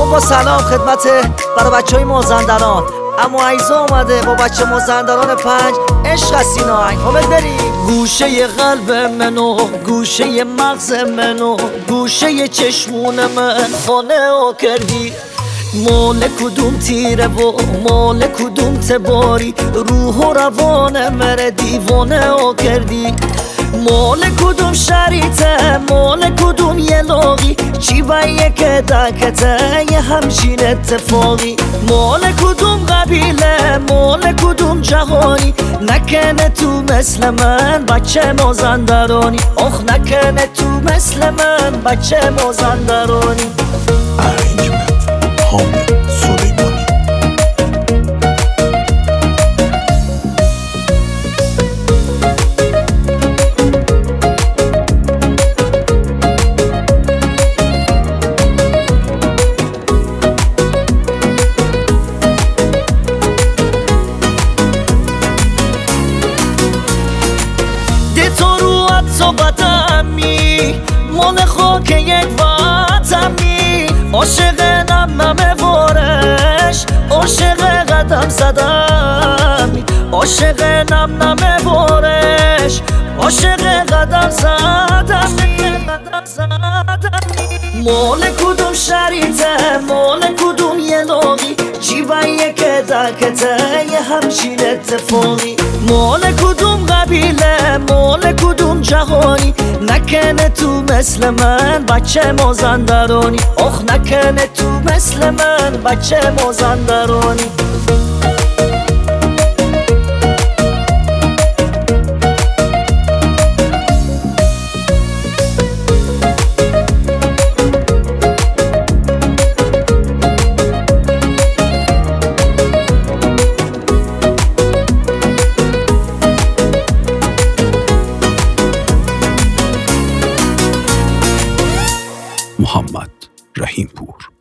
با سلام خدمت برای بچه های مازندران. اما عیزا اومده با بچه مازندران 5 عشق از این آهنگ. خب بریم. گوشه قلب منو، گوشه مغز منو، گوشه چشمون من خانه ها کردی. مال کدوم تیره و مال کدوم تباری، روح و روان من دیوانه ها کردی. مال کدوم شریطه، مال کدوم یلاقی، چی بایه که دکته یه همچین اتفاقی. مال کدوم قبیله، مال کدوم جهانی، نکنه تو مثل من بچه مازندرانی. آخ نکنه تو مثل من بچه مازندرانی. Arrangement حامد سلیمانی. تو رو تو بدمی، مال خاک یک وطنی. عاشق نمنمه وارش، عاشق قدم زدمی، عاشق نمنمه وارش، عاشق قدم زدمی. مال کدوم شریطه، مال کدوم یلاقی، چی بایه که دکته یه همچین اتفاقی. مال کدوم قبیله، مال کدوم جهانی، نکنه تو مثل من بچه مازندرانی. آخ نکنه تو مثل من بچه مازندرانی. محمد رحیم پور.